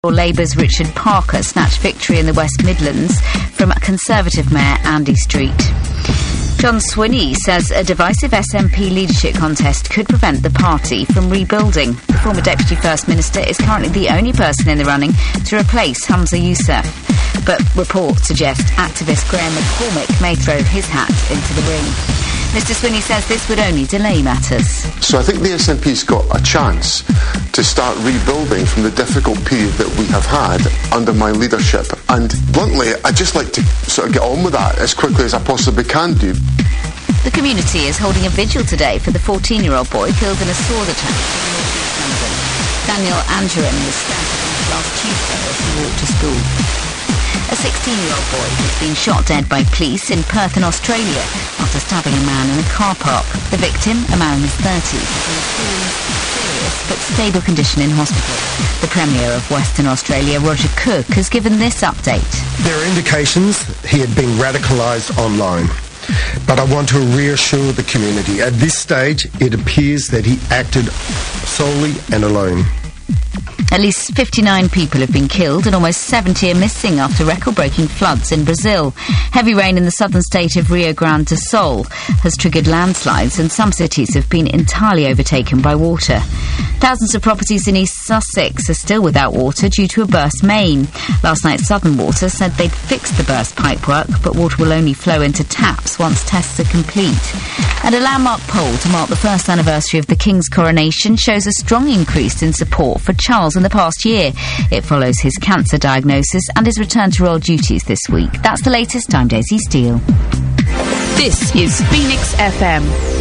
Labour's Richard Parker snatched victory in the West Midlands from Conservative Mayor Andy Street. John Swinney says a divisive SNP leadership contest could prevent the party from rebuilding. The former Deputy First Minister is currently the only person in the running to replace Humza Yousaf, but reports suggest activist Graham McCormick may throw his hat into the ring. Mr Swinney says this would only delay matters. So I think the SNP's got a chance to start rebuilding from the difficult period that we have had under my leadership. And bluntly, I'd just like to sort of get on with that as quickly as I possibly can do. The community is holding a vigil today for the 14-year-old boy killed in a sword attack in North East London. Daniel Angerin was stabbed last Tuesday as he walked to school. A 16-year-old boy has been shot dead by police in Perth in Australia after stabbing a man in a car park. The victim, a man in his 30s, is in a serious but stable condition in hospital. The Premier of Western Australia, Roger Cook, has given this update. There are indications he had been radicalised online. But I want to reassure the community. At this stage, it appears that he acted solely and alone. At least 59 people have been killed and almost 70 are missing after record-breaking floods in Brazil. Heavy rain in the southern state of Rio Grande do Sul has triggered landslides and some cities have been entirely overtaken by water. Thousands of properties in East Sussex are still without water due to a burst main. Last night, Southern Water said they'd fixed the burst pipework, but water will only flow into taps once tests are complete. And a landmark poll to mark the first anniversary of the King's coronation shows a strong increase in support for Charles in the past year. It follows his cancer diagnosis and his return to royal duties this week. That's the latest. I'm Daisy Steele. This is Phoenix FM.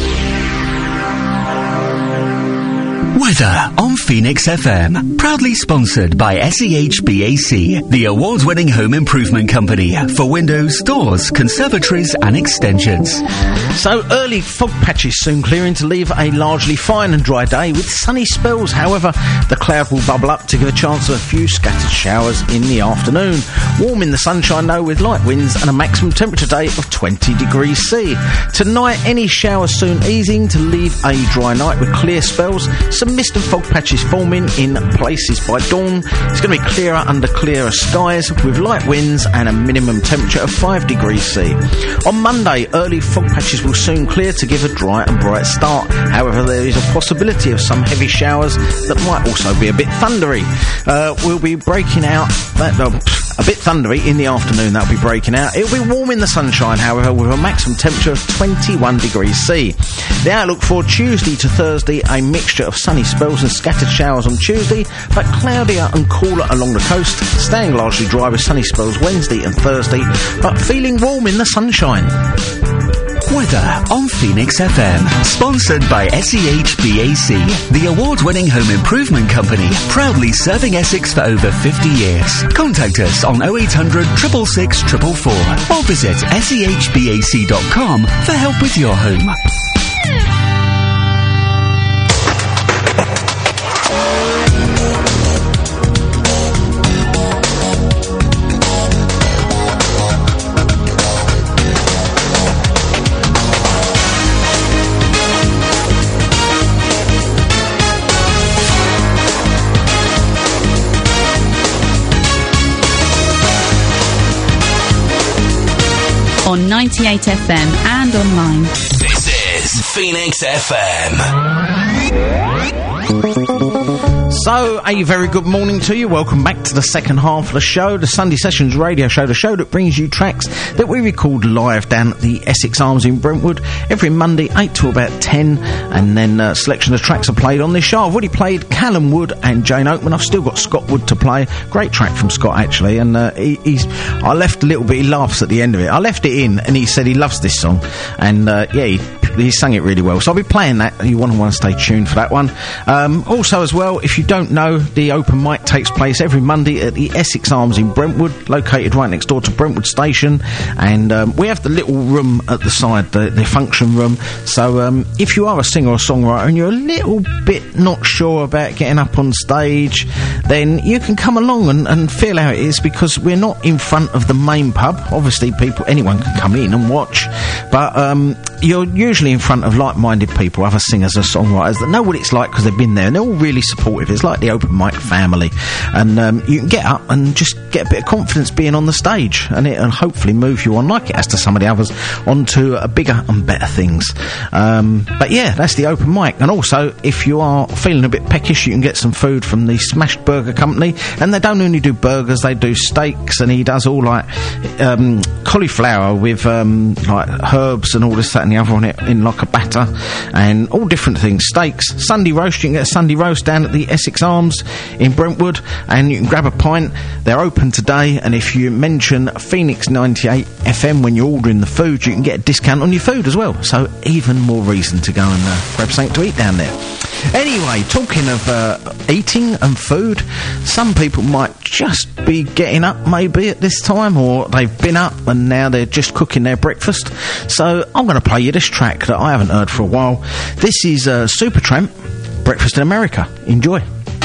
Weather on Phoenix FM. Proudly sponsored by SEHBAC, the award-winning home improvement company for windows, doors, conservatories and extensions. So early fog patches soon clearing to leave a largely fine and dry day with sunny spells. However, the cloud will bubble up to give a chance of a few scattered showers in the afternoon. Warm in the sunshine though with light winds and a maximum temperature day of 20 degrees C. Tonight, any showers soon easing to leave a dry night with clear spells. Some mist and fog patches forming in places by dawn. It's going to be clearer under clearer skies with light winds and a minimum temperature of 5 degrees C. On Monday, early fog patches will soon clear to give a dry and bright start. However, there is a possibility of some heavy showers that might also be a bit thundery. We'll be breaking out a bit thundery in the afternoon. That'll be breaking out. It'll be warm in the sunshine, however, with a maximum temperature of 21 degrees C. The outlook for Tuesday to Thursday, a mixture of sunny spells and scattered showers on Tuesday, but cloudier and cooler along the coast, staying largely dry with sunny spells Wednesday and Thursday, but feeling warm in the sunshine. Weather on Phoenix FM. Sponsored by SEHBAC, the award-winning home improvement company, proudly serving Essex for over 50 years. Contact us on 0800 666 444 or visit sehbac.com for help with your home. On 98 FM and online. This is Phoenix FM. So, a very good morning to you. Welcome back to the second half of the show, the Sunday Sessions radio show, the show that brings you tracks that we record live down at the Essex Arms in Brentwood every Monday, 8 to about 10, and then a selection of tracks are played on this show. I've already played Callum Wood and Jane Oakman. I've still got Scott Wood to play. Great track from Scott, actually, and I left a little bit, he laughs at the end of it. I left it in, and he said he loves this song, and he sang it really well. So I'll be playing that. You want to stay tuned for that one. Also, as well, if you don't know, the open mic takes place every Monday at the Essex Arms in Brentwood, located right next door to Brentwood Station, and we have the little room at the side, the function room. So if you are a singer or songwriter and you're a little bit not sure about getting up on stage, then you can come along and feel how it is, because we're not in front of the main pub. Obviously, anyone can come in and watch, but you're usually usually in front of like-minded people, other singers and songwriters that know what it's like because they've been there, and they're all really supportive. It's like the open mic family, and you can get up and just get a bit of confidence being on the stage, and it'll hopefully move you on, like it has to some of the others, onto bigger and better things. But yeah, that's the open mic. And also, if you are feeling a bit peckish, you can get some food from the Smashed Burger Company, and they don't only do burgers, they do steaks, and he does all like cauliflower with like herbs and all this, that and the other on it in like a batter, and all different things. Steaks, Sunday roast, you can get a Sunday roast down at the Essex Arms in Brentwood, and you can grab a pint. They're open today, and if you mention Phoenix 98 FM when you're ordering the food, you can get a discount on your food as well, so even more reason to go and grab something to eat down there. Anyway, talking of eating and food, some people might just be getting up maybe at this time, or they've been up and now they're just cooking their breakfast. So I'm going to play you this track that I haven't heard for a while. This is Supertramp, Breakfast in America. Enjoy.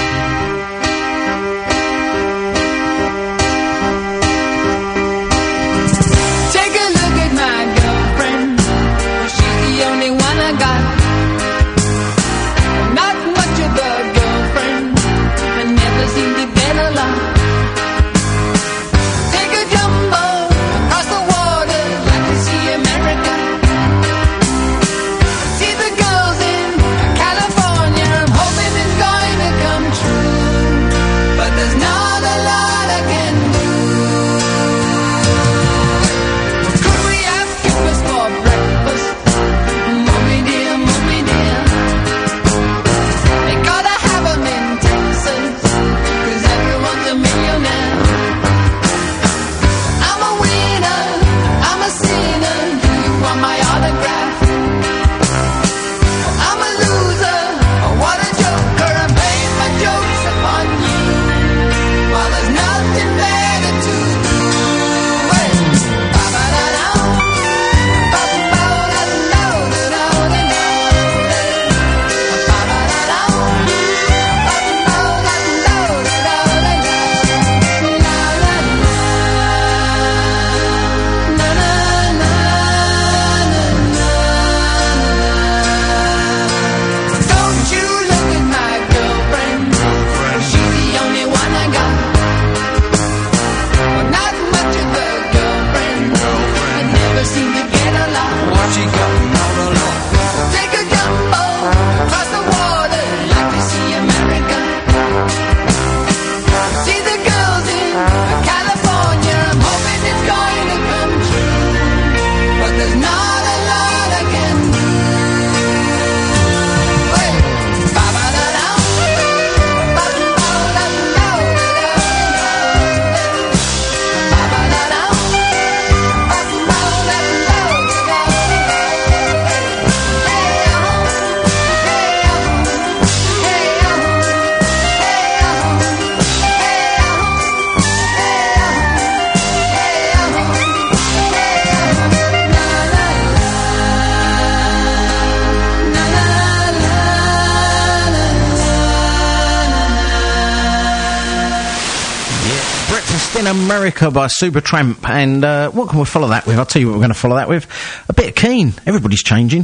America by Supertramp, and what can we follow that with? I'll tell you what we're going to follow that with. A bit of Keane. Everybody's changing.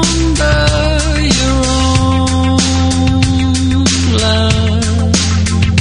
Love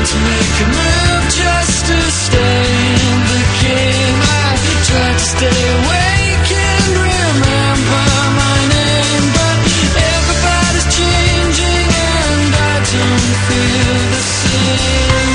to make a move just to stay in the game. I tried to stay awake and remember my name, but everybody's changing and I don't feel the same.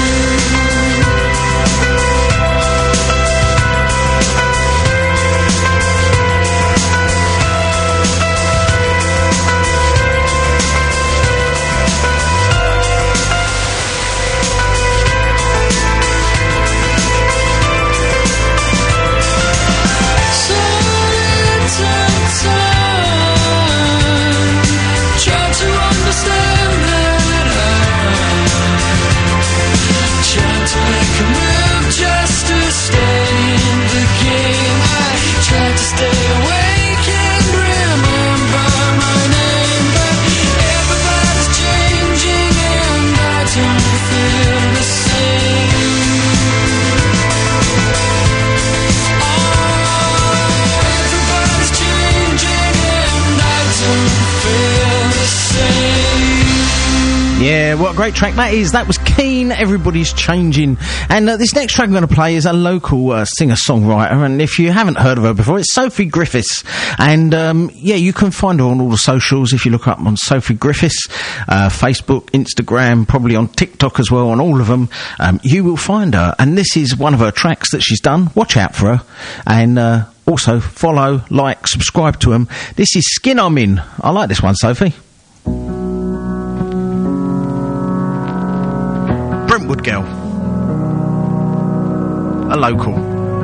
Yeah, what a great track that is. That was Keane, Everybody's Changing. And this next track I'm going to play is a local singer-songwriter, and if you haven't heard of her before, it's Sophie Griffiths. And, yeah, you can find her on all the socials if you look up on Sophie Griffiths, Facebook, Instagram, probably on TikTok as well, on all of them. You will find her. And this is one of her tracks that she's done. Watch out for her. And also follow, like, subscribe to them. This is Skin I'm In. I like this one, Sophie. Brentwood girl. A local.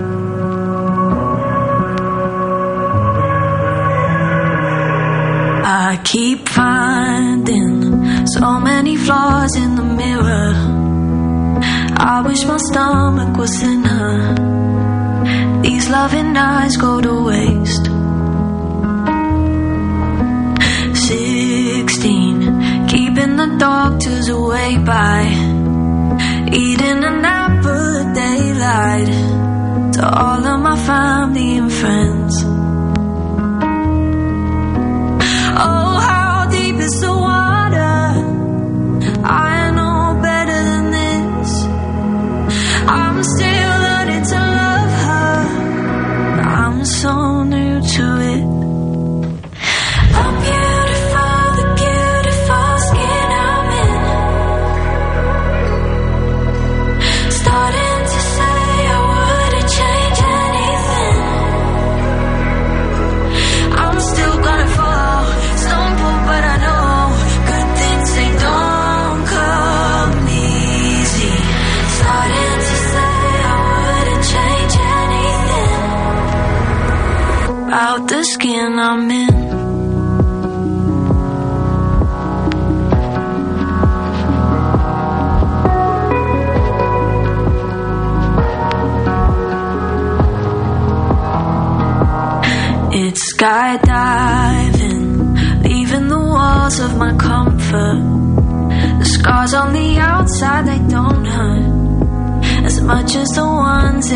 I keep finding so many flaws in the mirror. I wish my stomach was thinner. These loving eyes go to waste. 16, keeping the doctors away by eating an apple of daylight. To all of my family and friends. Oh, how deep is the water? I know better than this. I'm still learning to love her. I'm so new to it. I'm beautiful, the beautiful skin I'm in. Starting to say I wouldn't change anything. I'm still gonna fall, stumble, but I know good things, they don't come easy. Starting to say I wouldn't change anything about the skin I'm in. It's skydiving, leaving the walls of my comfort. The scars on the outside, they don't hurt as much as the ones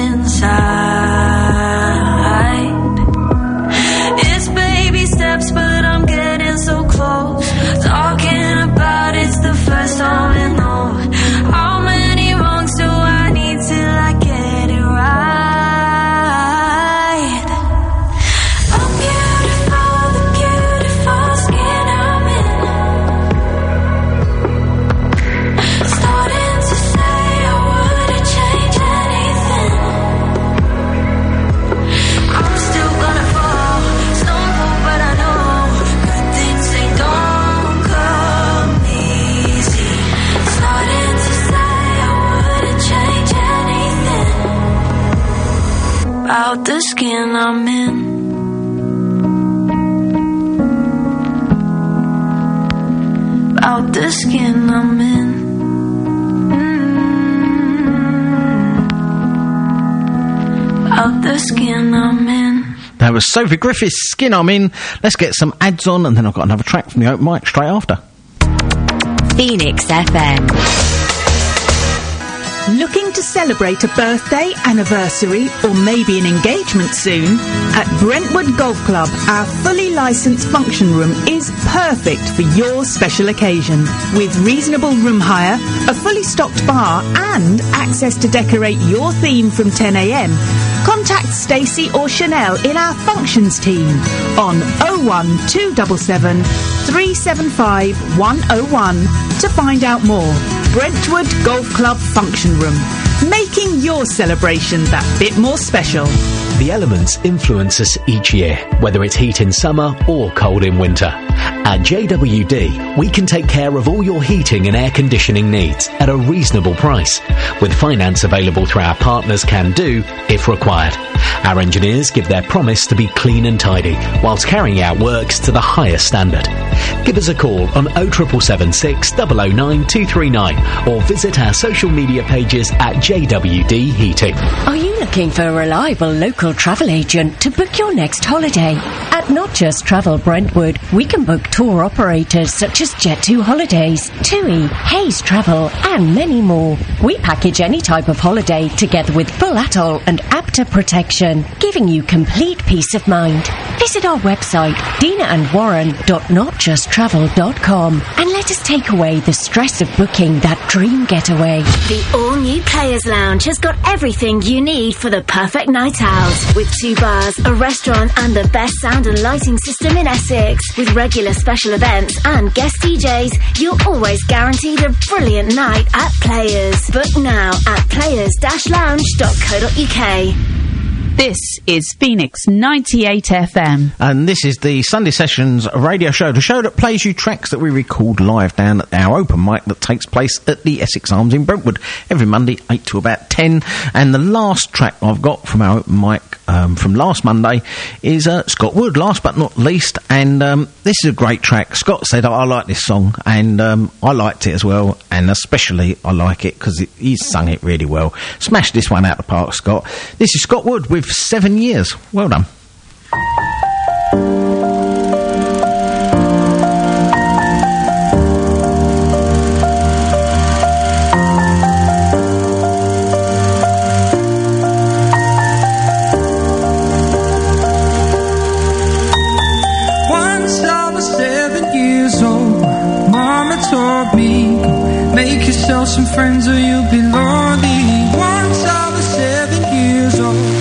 inside. It's baby steps, but I'm getting so close. Talking about it's the first time I know. How many wrongs do I need till I get it right? About the skin I'm in. About the skin I'm in. About the skin I'm in. That was Sophie Griffiths' Skin I'm In. Let's get some ads on, and then I've got another track from the open mic straight after. Phoenix FM. Looking to celebrate a birthday, anniversary, or maybe an engagement soon? At Brentwood Golf Club, our fully licensed function room is perfect for your special occasion. With reasonable room hire, a fully stocked bar, and access to decorate your theme from 10 a.m, contact Stacey or Chanel in our functions team on 01277 375 101 to find out more. Brentwood Golf Club Function Room, making your celebration that bit more special. The elements influence us each year, whether it's heat in summer or cold in winter. At JWD, we can take care of all your heating and air conditioning needs at a reasonable price, with finance available through our partners Can Do if required. Our engineers give their promise to be clean and tidy, whilst carrying out works to the highest standard. Give us a call on 07776 009 239 or visit our social media pages at JWD Heating. Are you looking for a reliable local travel agent to book your next holiday? At Not Just Travel Brentwood, we can book tour operators such as Jet2 Holidays, TUI, Hayes Travel, and many more. We package any type of holiday together with full atoll and APTA protection, giving you complete peace of mind. Visit our website, dinaandwarren.notjusttravel.com, and let us take away the stress of booking that dream getaway. The all-new Players Lounge has got everything you need for the perfect night out. With 2 bars, a restaurant, and the best sound and lighting system in Essex. With regular special events and guest DJs, you're always guaranteed a brilliant night at Players. Book now at players-lounge.co.uk. This is Phoenix 98 FM. And this is the Sunday Sessions radio show, the show that plays you tracks that we record live down at our open mic that takes place at the Essex Arms in Brentwood every Monday, 8 to about 10. And the last track I've got from our open mic from last Monday is Scott Wood, last but not least. And this is a great track. Scott said, I like this song, and I liked it as well. And especially I like it because he's sung it really well. Smashed this one out the park, Scott. This is Scott Wood with 7 years. Well done. Once I was 7 years old, Mama told me, make yourself some friends or you'll be lonely. Once I was 7 years old.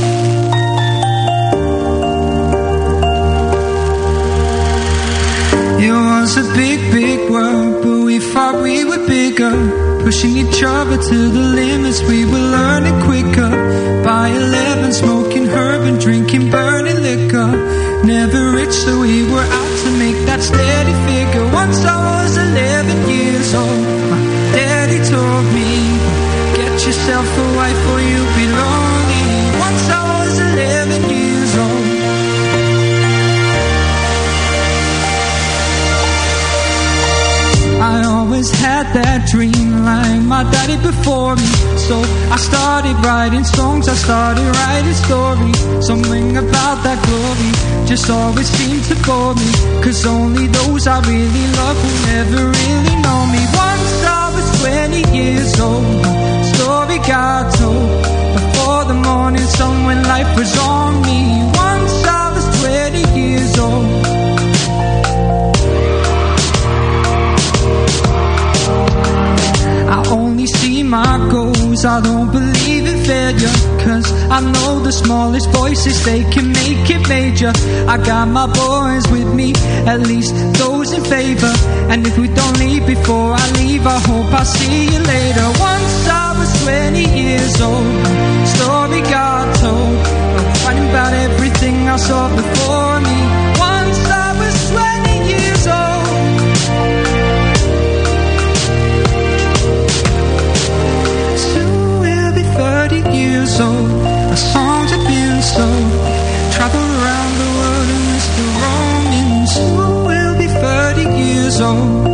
It was a big, big world, but we thought we were bigger. Pushing each other to the limits, we were learning quicker. By 11, smoking herb and drinking burning liquor. Never rich, so we were out to make that steady figure. Once I was 11 years old, my daddy told me, get yourself a wife or you'll be lonely. Once I was 11 years old. I always had that dream like my daddy before me. So I started writing songs, I started writing stories. Something about that glory just always seemed to bore me. Cause only those I really love will never really know me. Once I was 20 years old, my story got told. Before the morning sun when life was on me. Once I was 20 years old. I only see my goals, I don't believe in failure. Cause I know the smallest voices, they can make it major. I got my boys with me, at least those in favour. And if we don't leave before I leave, I hope I see you later. Once I was 20 years old, story got told. I'm fighting about everything I saw before me. Once I was 20 years old. Years old, the songs have been sold. Travel around the world and whisper romance. Who will be 30 years old?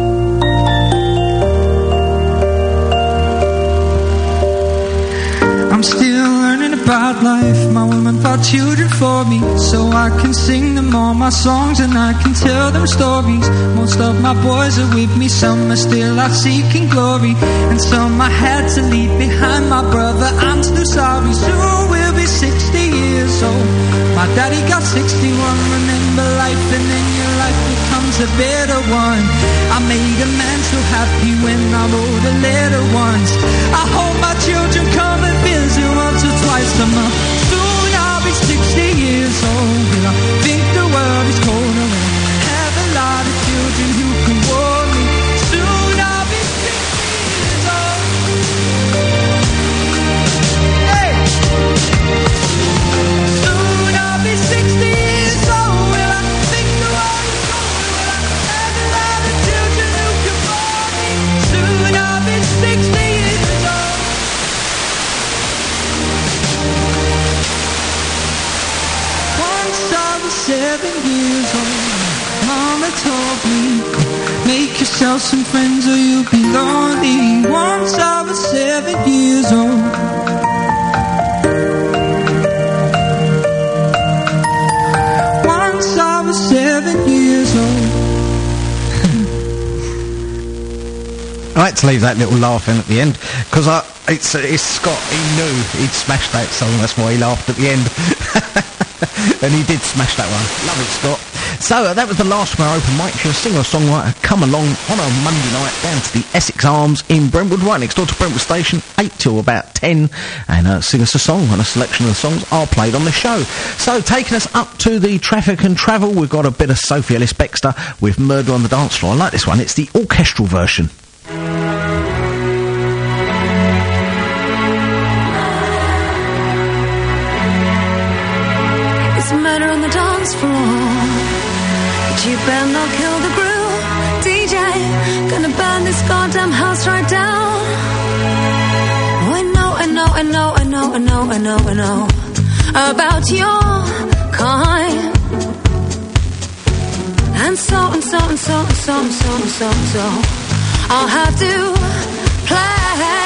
I'm still learning about life. My woman thought children for me, so I can sing them all my songs and I can tell them stories. Most of my boys are with me, some are still out seeking glory, and some I had to leave behind. My brother, I'm too sorry. Soon we'll be 60 years old. My daddy got 61. Remember life and then your life becomes a better one. I made a man so happy when I wrote a letter once. I hope my children come and visit once or twice a month. Soon I'll be 60 years old. Will I think the world is colder when I have a lot of children who can warm me? Soon I'll be 60 years old. Hey! Soon I'll be 60 years old. Will I think the world is colder when I have a lot of children who can warm me? Soon I'll be 60 years old. Once I was 7 years old. Mama told me, make yourself some friends or you'll be lonely. Once I was 7 years old. Once I was 7 years old. I had to leave that little laugh in at the end because it's Scott. He knew he'd smash that song. That's why he laughed at the end. And he did smash that one. Love it, Scott. So that was the last of our open mic. If you're a singer-songwriter, come along on a Monday night down to the Essex Arms in Brentwood, right next door to Brentwood Station, 8 till about 10, and sing us a song, and a selection of the songs are played on the show. So taking us up to the Traffic and Travel, we've got a bit of Sophie Ellis-Bextor with Murder on the Dance Floor. I like this one. It's the orchestral version. It's murder on the dance floor, but you better not kill the groove. DJ, gonna burn this goddamn house right down. Oh, I know about your kind. And so I'll have to play.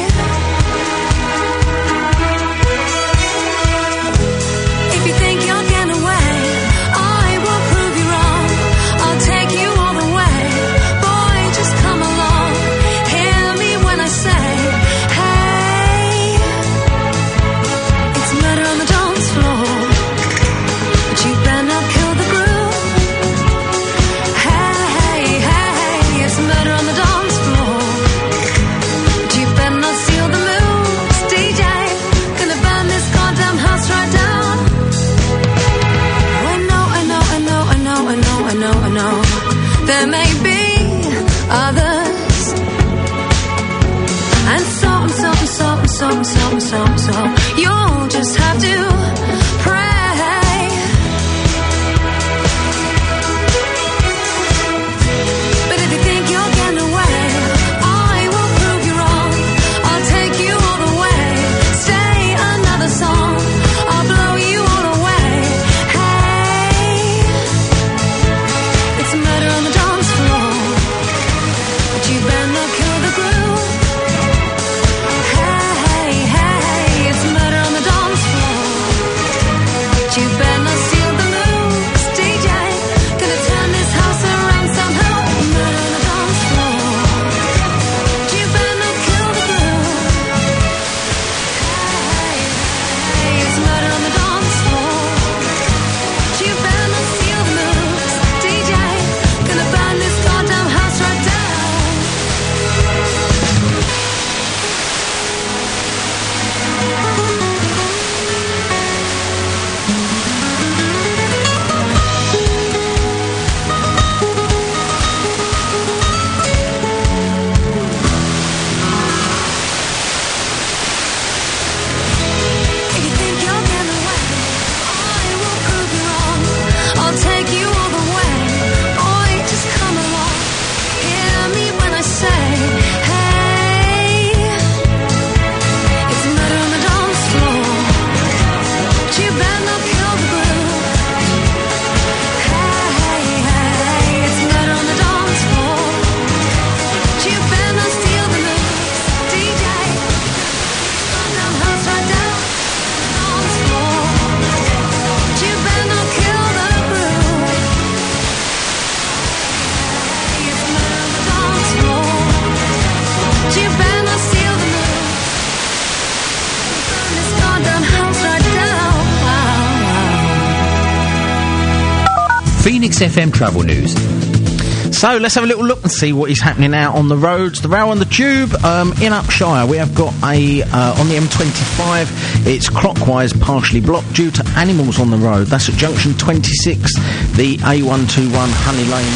If you think you're getting away, I will prove you wrong. I'll take you all the way. Boy, just come along. Hear me when I say, hey, it's murder on the dance floor, but you better not kill the groove. Hey, it's murder on the dance floor, but you better not steal the moves. DJ, gonna burn this goddamn house right down. I know. There may be others, and so you'll just have to pray. But if you think you're getting away, I will prove you wrong. I'll take you all the way. Say another song, I'll blow you all away. Hey, it's murder on the dance floor, but you better not kill the groove. Hey, Phoenix FM travel news. So let's have a little look and see what is happening out on the roads, the rail and the tube. In Upshire, we have got a on the M25. It's clockwise, partially blocked due to animals on the road. That's at junction 26, the A121 Honey Lane.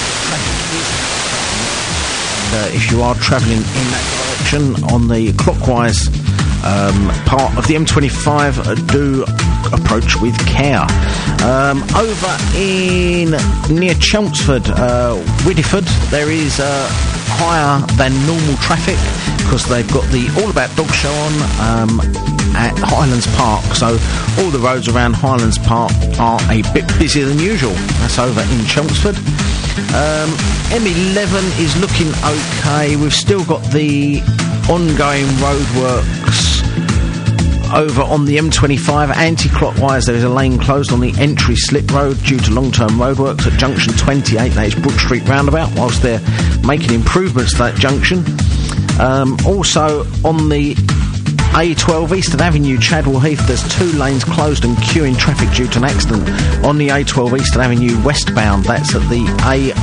If you are travelling in that direction on the clockwise part of the M25, do approach with care. Over in near Chelmsford, Widdyford, there is higher than normal traffic because they've got the All About Dog show on at Highlands Park, so all the roads around Highlands Park are a bit busier than usual. That's over in Chelmsford. M11 is looking okay. We've still got the ongoing roadworks over on the M25 anti-clockwise. There is a lane closed on the entry slip road due to long-term roadworks at junction 28, that is Brook Street roundabout, whilst they're making improvements to that junction. Also on the A12 Eastern Avenue, Chadwell Heath, there's 2 lanes closed and queuing traffic due to an accident on the A12 Eastern Avenue westbound. That's at the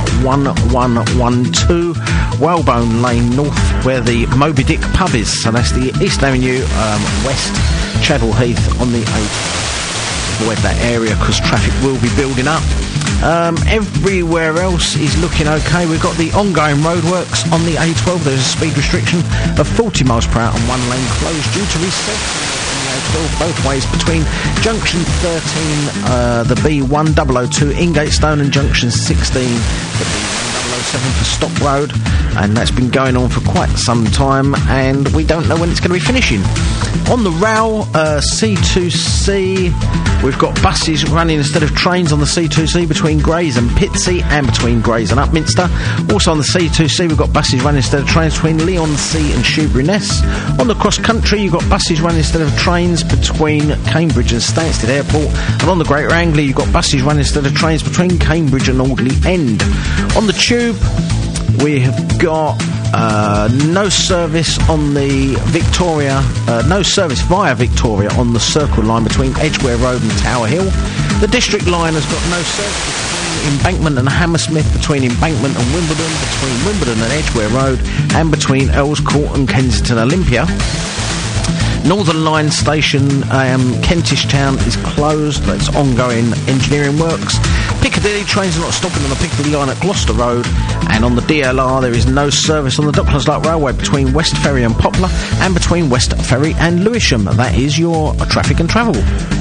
A1112 Whalebone Lane north, where the Moby Dick pub is. So that's the Eastern Avenue west, Chadwell Heath on the A12. Avoid that area because traffic will be building up. Everywhere else is looking okay. We've got the ongoing roadworks on the A12. There's a speed restriction of 40 miles per hour on one lane closed due to resetting on the A12 both ways between junction 13, the B1002 Ingatestone, and junction 16, the B1007 for Stock Road, and that's been going on for quite some time, and we don't know when it's going to be finishing. On the rail, C2C, we've got buses running instead of trains on the C2C between Grays and Pitsea and between Grays and Upminster. Also on the C2C, we've got buses running instead of trains between Leigh-on-Sea and Shoebury-Ness. On the cross country, you've got buses running instead of trains between Cambridge and Stansted Airport. And on the Greater Anglia, you've got buses running instead of trains between Cambridge and Audley End. On the tube, we have got no service on the Victoria, no service via Victoria on the Circle line between Edgware Road and Tower Hill. The District line has got no service between Embankment and Hammersmith, between Embankment and Wimbledon, between Wimbledon and Edgware Road, and between Earls Court and Kensington Olympia. Northern Line station, Kentish Town, is closed. That's ongoing engineering works. Piccadilly trains are not stopping on the Piccadilly line at Gloucester Road, and on the DLR there is no service on the Docklands Light Railway between West Ferry and Poplar, and between West Ferry and Lewisham. That is your traffic and travel.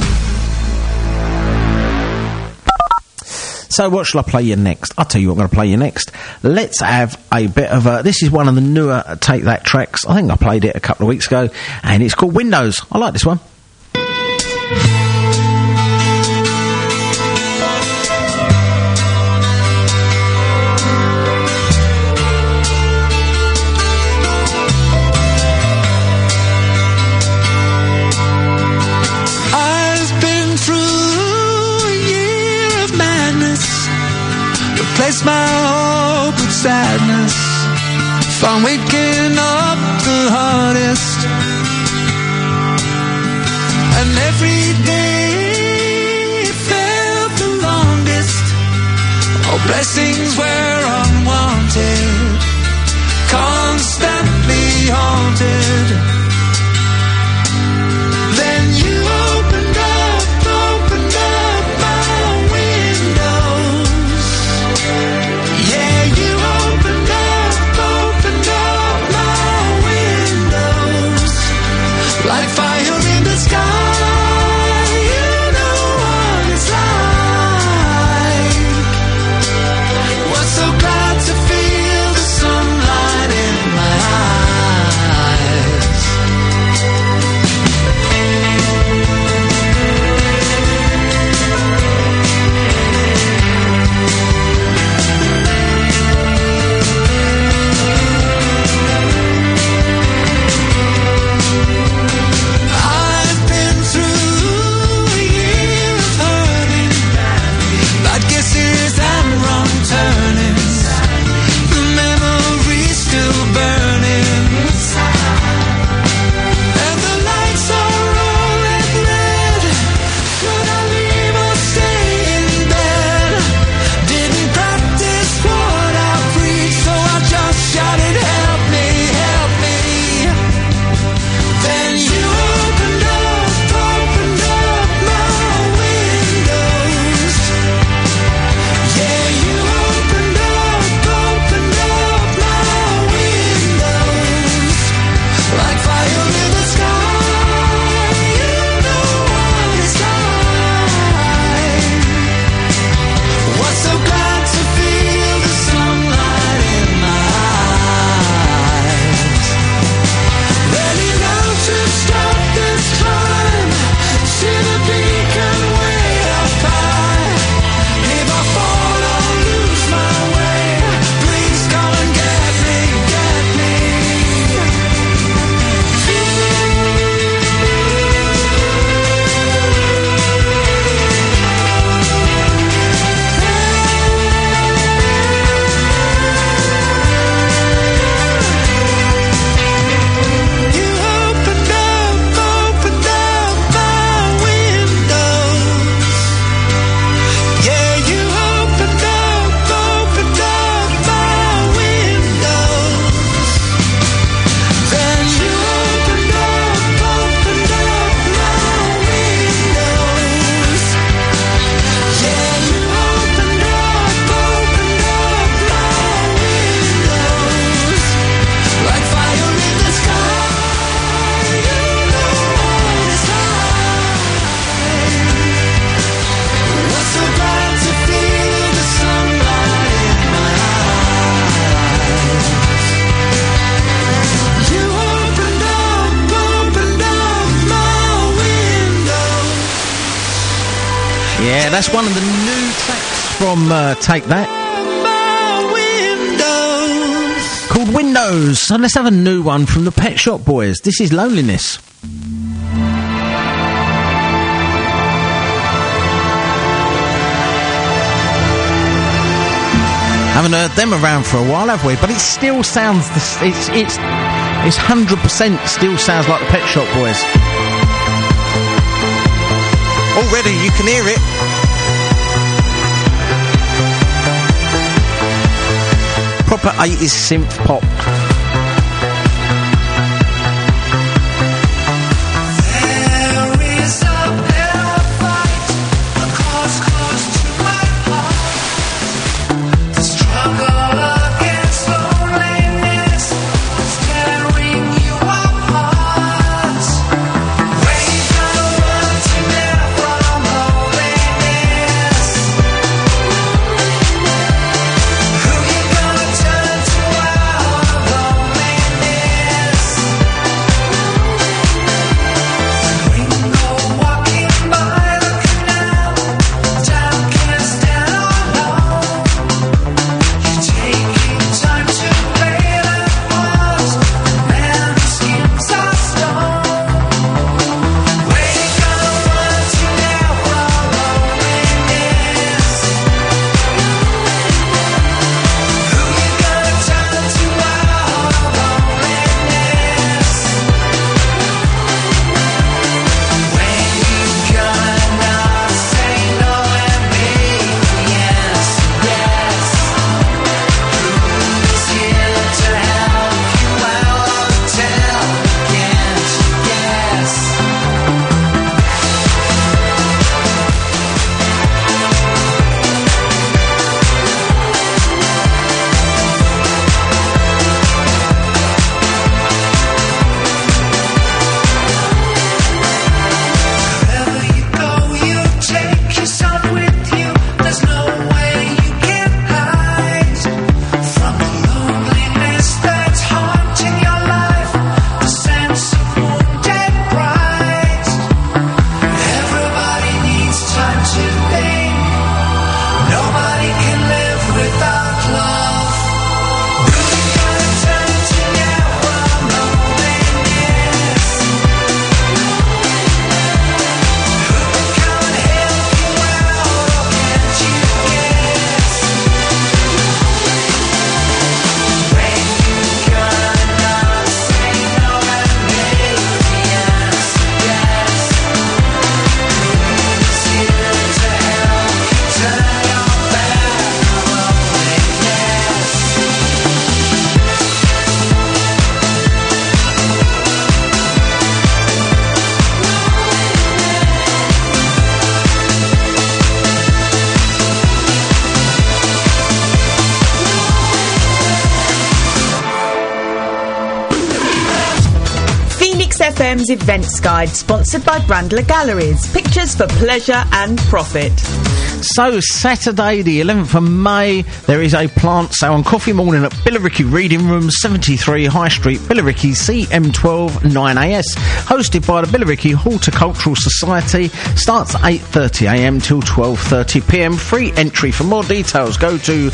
So what shall I play you next? I'll tell you what I'm going to play you next. Let's have a bit of a... This is one of the newer Take That tracks. I think I played it a couple of weeks ago, and it's called Windows. I like this one. Replace my hope with sadness. If I'm waking up the hardest, and every day felt the longest. All blessings were unwanted, constantly haunted. Then you opened up my windows. Yeah, you opened up my windows. Like fire in the sky, you know what it's like. Was so glad to feel the sunlight in my eyes. That's one of the new tracks from Take That. Called Windows. So let's have a new one from the Pet Shop Boys. This is Loneliness. Haven't heard them around for a while, have we? But it still sounds... It's 100% still sounds like the Pet Shop Boys. Already, you can hear it. Proper 80s synth pop. FM's events guide, sponsored by Brandler Galleries. Pictures for pleasure and profit. So, Saturday the 11th of May, there is a plant sale on Coffee Morning at Billericay Reading Room, 73 High Street, Billericay, CM12 9AS. Hosted by the Billericay Horticultural Society. Starts at 8:30am till 12:30pm. Free entry. For more details, go to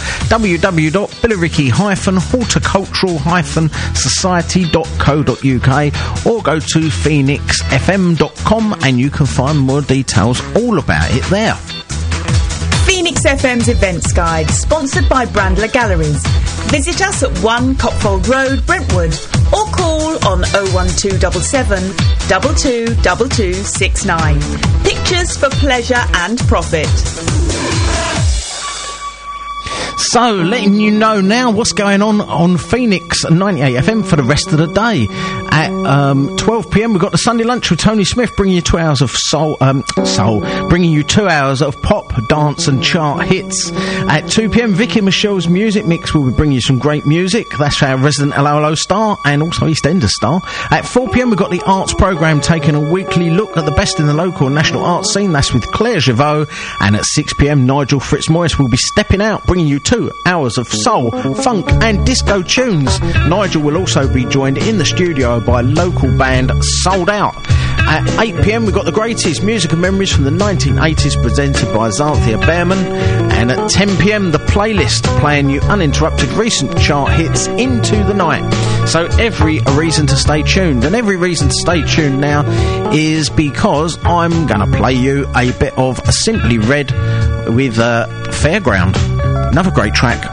www.billericay-horticultural-society.co.uk or go to phoenixfm.com and you can find more details all about it there. Phoenix FM's events guide, sponsored by Brandler Galleries. Visit us at 1 Copfold Road, Brentwood, or call on 01277 222269. Pictures for pleasure and profit. So, letting you know now what's going on Phoenix 98 FM for the rest of the day. At 12pm, we've got the Sunday Lunch with Tony Smith, bringing you 2 hours of soul, bringing you 2 hours of pop, dance and chart hits. At 2pm, Vicky Michelle's Music Mix will be bringing you some great music. That's our resident LOLO star and also EastEnders star. At 4pm, we've got the arts programme taking a weekly look at the best in the local and national arts scene. That's with Claire Giveau. And at 6pm, Nigel Fitzmaurice will be stepping out, bringing you 2 hours of soul, funk and disco tunes. Nigel will also be joined in the studio by local band Sold Out. At 8pm, we've got the greatest music and memories from the 1980s presented by Xanthia Behrman. And at 10pm, the playlist, playing you uninterrupted recent chart hits into the night. So every reason to stay tuned. And every reason to stay tuned now is because I'm going to play you a bit of Simply Red with Fairground. Another great track.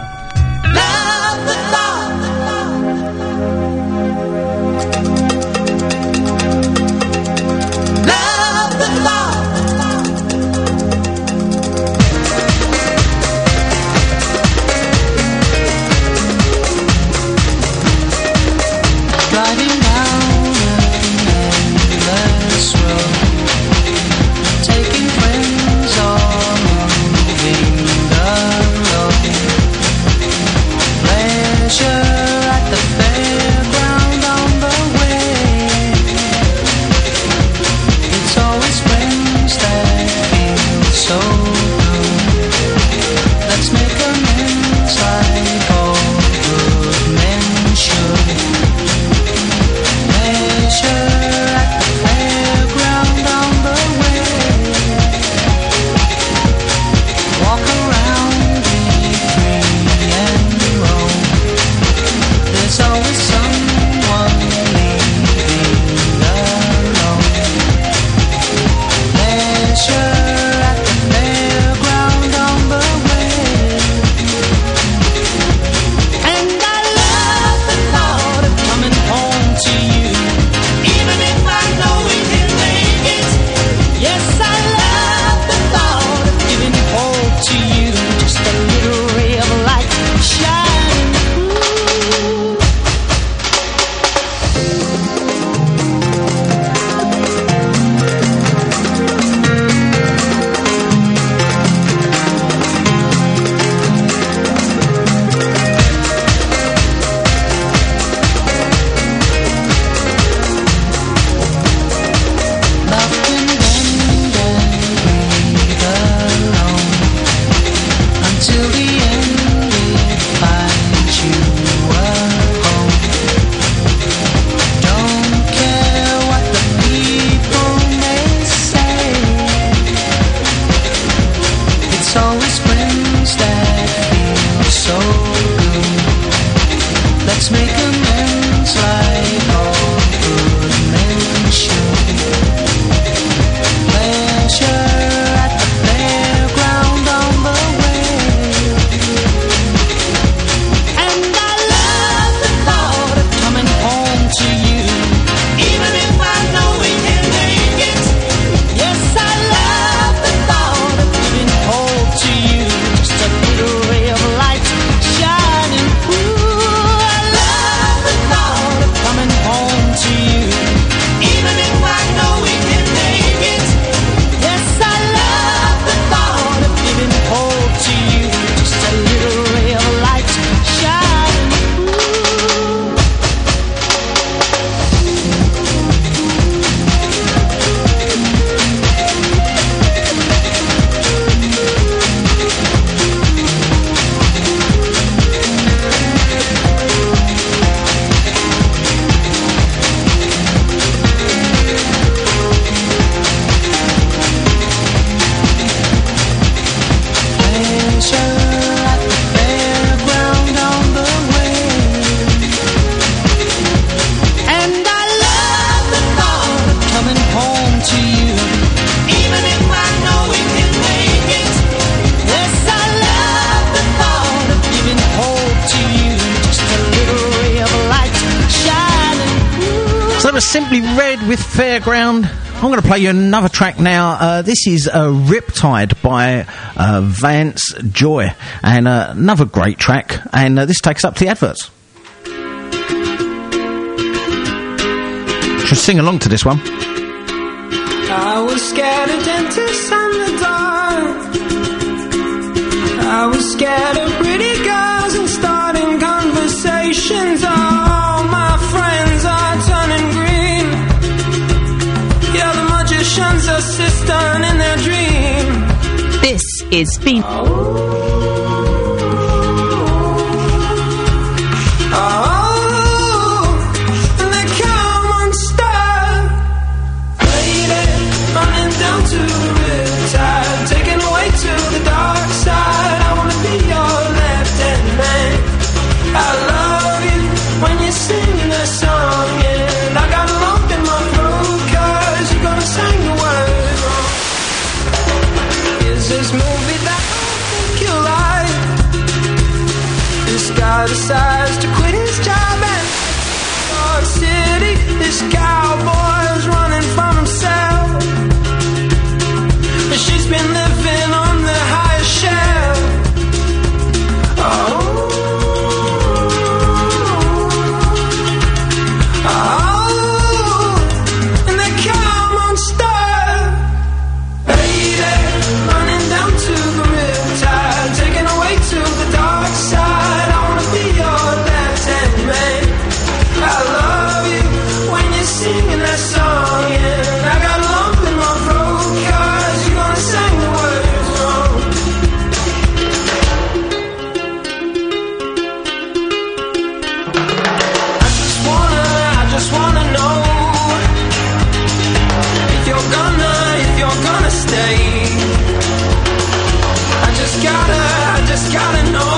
Simply Red with Fairground. I'm going to play you another track now. This is Riptide by Vance Joy, and another great track, and this takes up to the adverts. Should sing along to this one. I was scared of dentists and the dark. I was scared of pretty girls and starting conversations. All my friends are turning green. Yeah, the magician's assistant in their dream. This is Phoenix. Oh, and they come unstuck. Play guy decides to quit his job and New York City. This cowboy's running from himself. She's been living on the highest shelf. And they come on star. Lady, running down to the riptide, taken away to the dark side. I wanna be your left-hand man. I love you when you're singing that song, and I got a lump in my throat 'cause you're gonna sing the words wrong. I just wanna know if you're gonna stay. I just gotta know.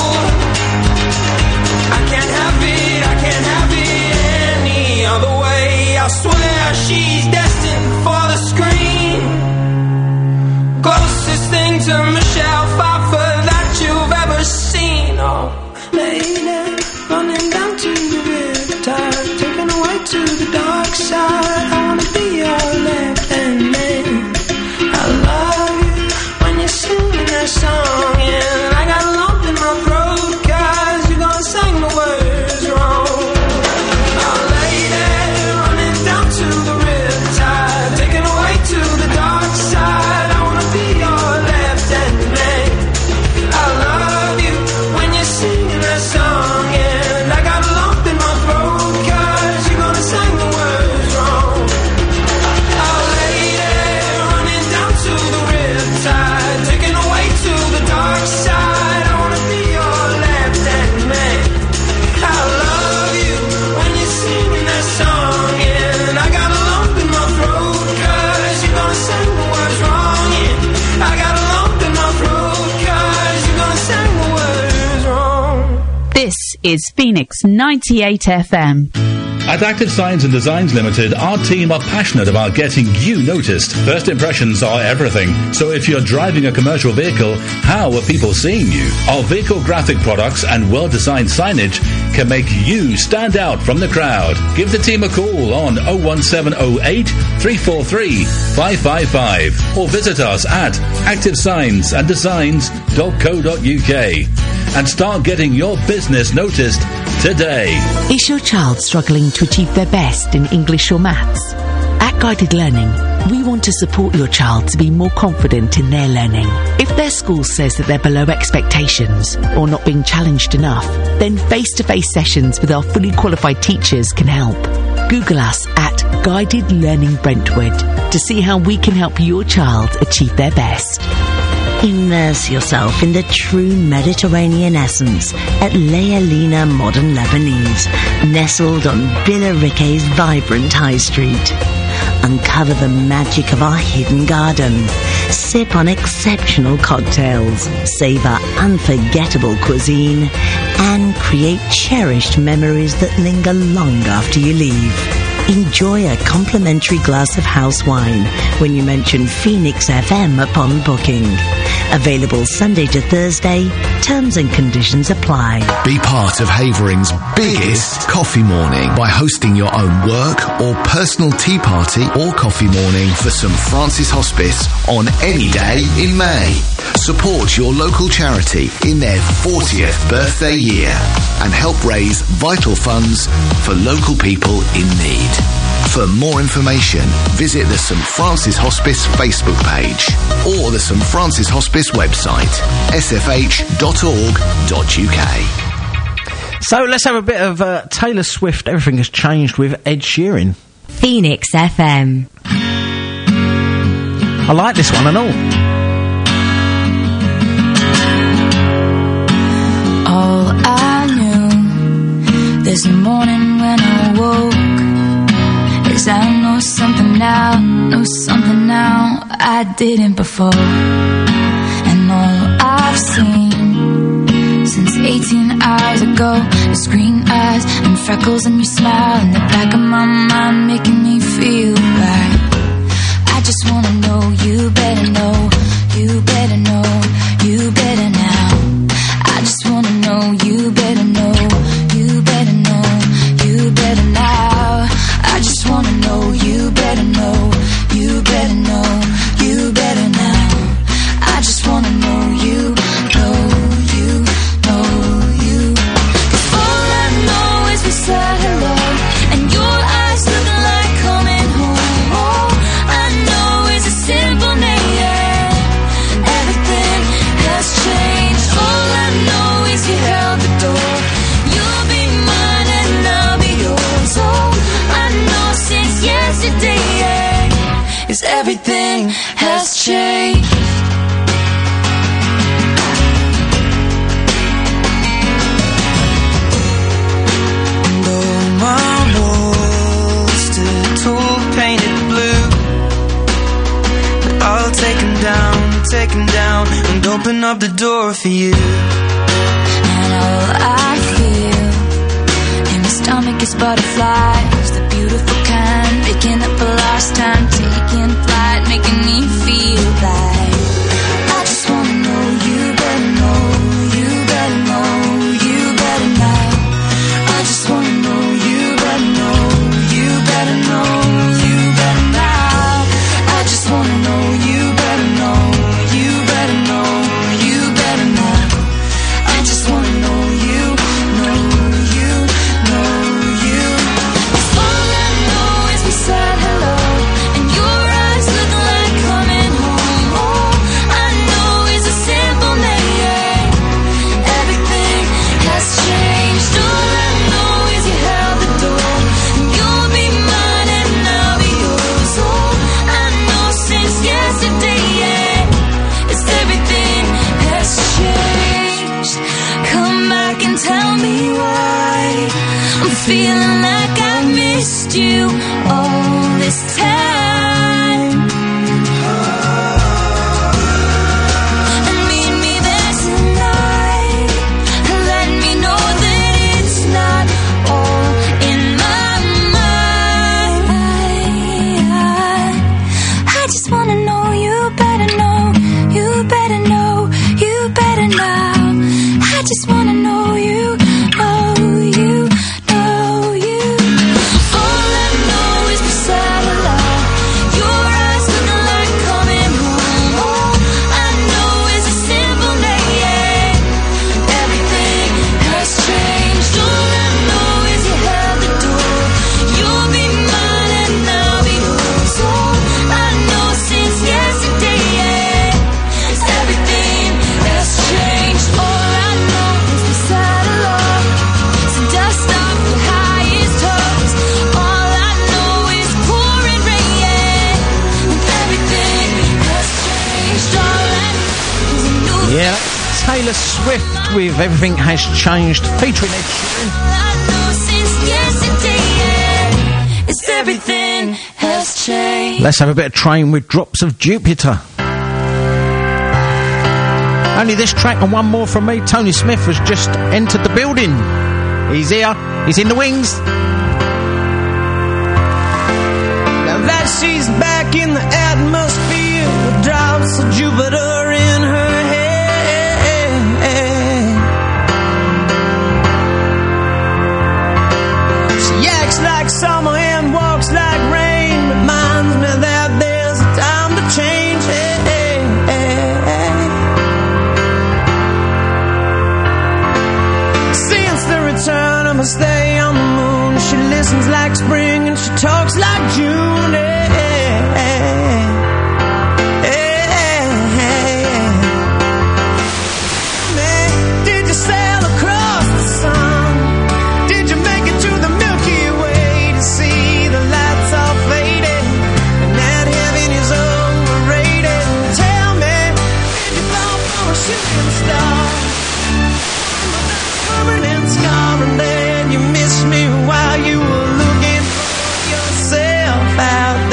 I can't have it any other way. I swear she's destined for the screen. Closest thing to Michelle Pfeiffer that you've ever seen. Oh, lady, running down to the riptide, taken away to the dark side. I wanna be your left-hand man. I love you when you're singing that song, and I got a lump in my throat 'cause you're gonna sing the words wrong. Oh, lady, running down to the riptide, taken away to the dark side. I wanna be your left-hand man. I love you when you're singing that song, and I got a lump in my throat 'cause you're gonna sing the words wrong. Oh, lady, running down to the riptide, taken away to the dark side. I wanna be your left-hand man. I love you when you're singing that song, and I got a lump in my throat 'cause you're gonna sing the words wrong. Yeah, I got a lump in my throat 'cause you're gonna sing the words wrong. This is Phoenix 98 FM. At Active Signs and Designs Limited, our team are passionate about getting you noticed. First impressions are everything, so if you're driving a commercial vehicle, how are people seeing you? Our vehicle graphic products and well-designed signage can make you stand out from the crowd. Give the team a call on 01708 343 555 or visit us at activesignsanddesigns.co.uk and start getting your business noticed today. Is your child struggling to achieve their best in English or maths? At Guided Learning, we want to support your child to be more confident in their learning. If their school says that they're below expectations or not being challenged enough, then face-to-face sessions with our fully qualified teachers can help. Google us at Guided Learning Brentwood to see how we can help your child achieve their best. Immerse yourself in the true Mediterranean essence at Lealina Modern Lebanese, nestled on Billericay's vibrant high street. Uncover the magic of our hidden garden. Sip on exceptional cocktails, savor unforgettable cuisine, and create cherished memories that linger long after you leave. Enjoy a complimentary glass of house wine when you mention Phoenix FM upon booking. Available Sunday to Thursday. Terms and conditions apply. Be part of Havering's biggest coffee morning by hosting your own work or personal tea party or coffee morning for St Francis Hospice on any day in May. Support your local charity in their 40th birthday year and help raise vital funds for local people in need. For more information, visit the St Francis Hospice Facebook page or the St Francis Hospice website, sfh.org.uk. So let's have a bit of Taylor Swift. Everything has changed with Ed Sheeran. Phoenix FM. I like this one and all. All I knew this morning when I woke is I know something now I didn't before. And all I've seen since 18 hours ago is green eyes and freckles and your smile in the back of my mind making me feel right. I just wanna know, you better know, you better know, you better now. I just wanna know know, you better know, you better know, you better now. I just wanna know, you better know, you better know, you better now. I just wanna know, you know, you know, you. 'Cause all I know is we said hello, and your eyes looking like coming home. All I know is a simple name, yeah. Everything has changed. All I know is you held the door. You'll be mine and I'll be yours. All I know since yesterday, yeah, is everything has changed. Take 'em down and open up the door for you. And all I feel in my stomach is butterflies, the beautiful kind, picking up for last time, taking flight, making me feel like I just wanna know, you better know, you better know, you better know. I just wanna know, you better know, you better know, you better now. I just wanna know, you better know. Feeling like I missed you all this time. And meet me there tonight. Let me know that it's not all in my mind. I just wanna know, you better know, you better know, you better know. I just wanna know, you know, you. Yeah, Taylor Swift with Everything Has Changed, featuring Ed Sheeran. Everything has changed. Let's have a bit of Train with Drops of Jupiter. Only this track and one more from me. Tony Smith has just entered the building. He's here. He's in the wings. Now that she's back in the atmosphere, with drops of Jupiter in her head. She acts like summer and walks like rain, reminds me that there's a time to change. Since the return of her stay on the moon, she listens like spring and she talks like June. Did you sail across the sun? Did you make it to the Milky Way to see the lights all faded and that heaven is overrated? Tell me, did you fall for a shooting star? Permanent scar, and then you missed me while you were looking for yourself out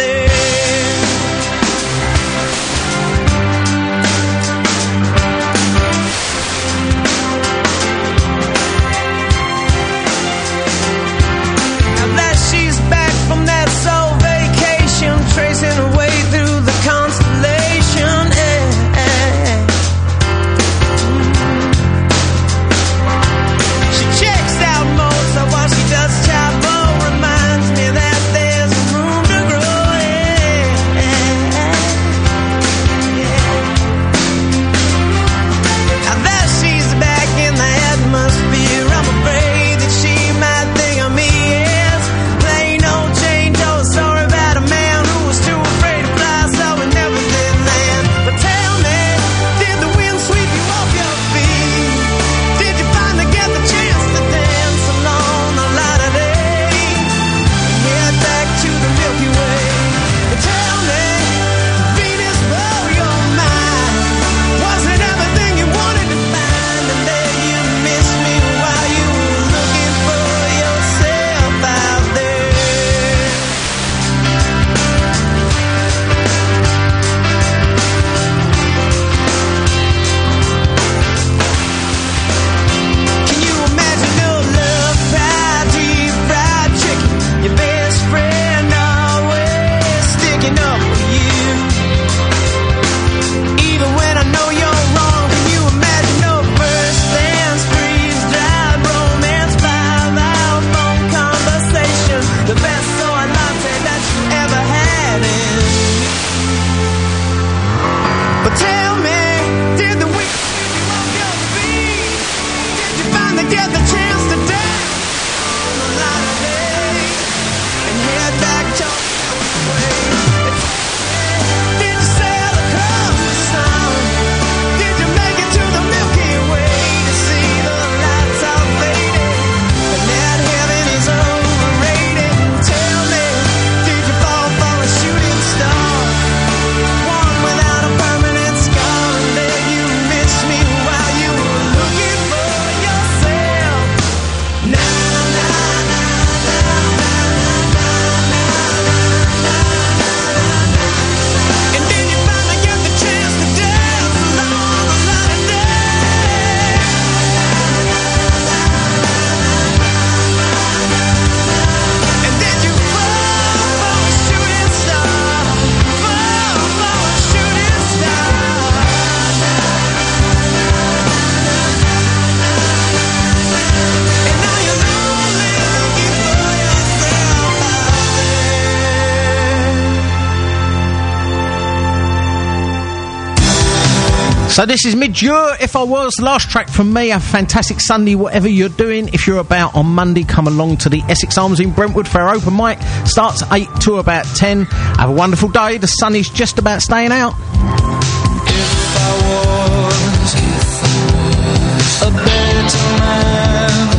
So this is Mid-Year, If I Was, last track from me. Have a fantastic Sunday, whatever you're doing. If you're about on Monday, come along to the Essex Arms in Brentwood for our open mic. Starts at 8 to about 10. Have a wonderful day. The sun is just about staying out. If I was a better man,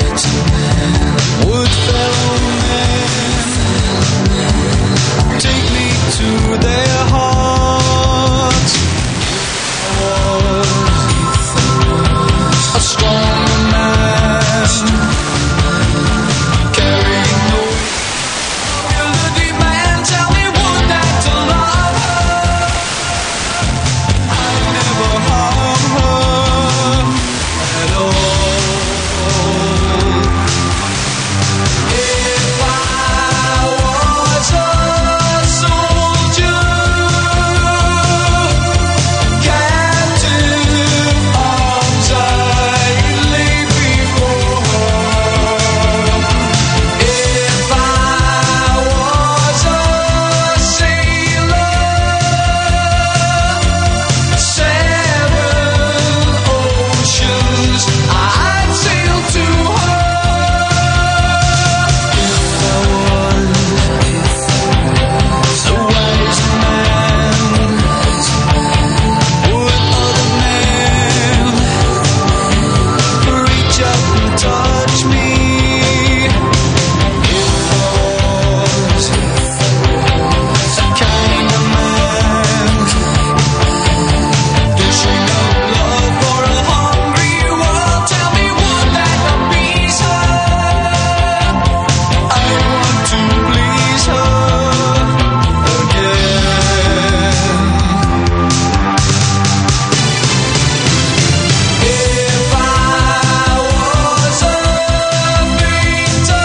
would fellow men take me to their hearts? A stronger man, carrying no ability, man. Tell me, would that to love her? I never harm her at all. If I was a soldier, captive arms I'd lay before her. If I was a sailor, 7 oceans I'd sail to her. If I was a wise man, would other men reach up and touch me? If I was a kind of man, dishing up love for a hungry world, tell me, would that appease her? I want to please her again. If I was a painter,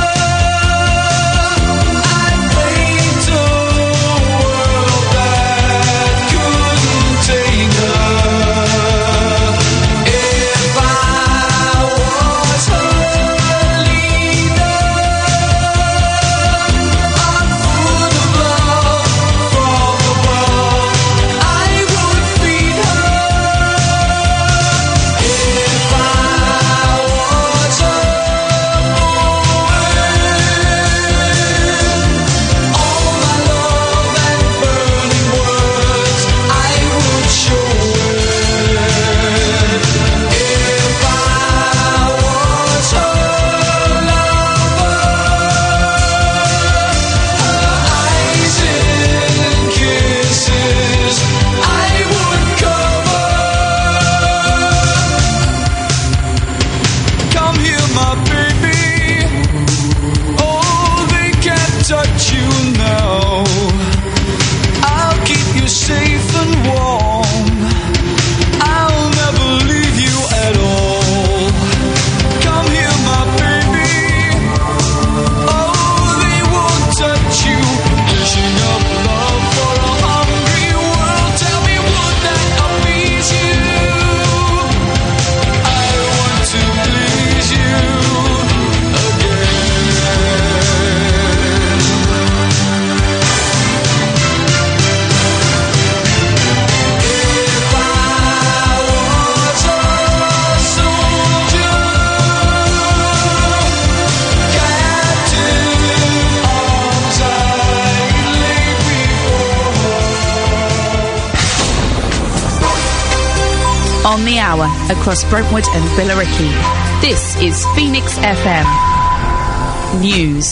I'd paint a world that couldn't take her. If I was her leader, I'm full of love from above. I would feed her. If I was a poet, all my love and burning words I would show it. If I was her lover, her eyes in kisses I would cover. Come here, my baby. Oh, they can't touch you now. I'll keep you safe and warm. I'll never leave you at all. Come here, my baby. Oh, they won't touch you. Dishing up love for a hungry world. Tell me, would that appease you? I want to please you again. If I was a soldier, captive arms I'd lay before her. On the hour, across Brentwood and Billericay. This is Phoenix FM News.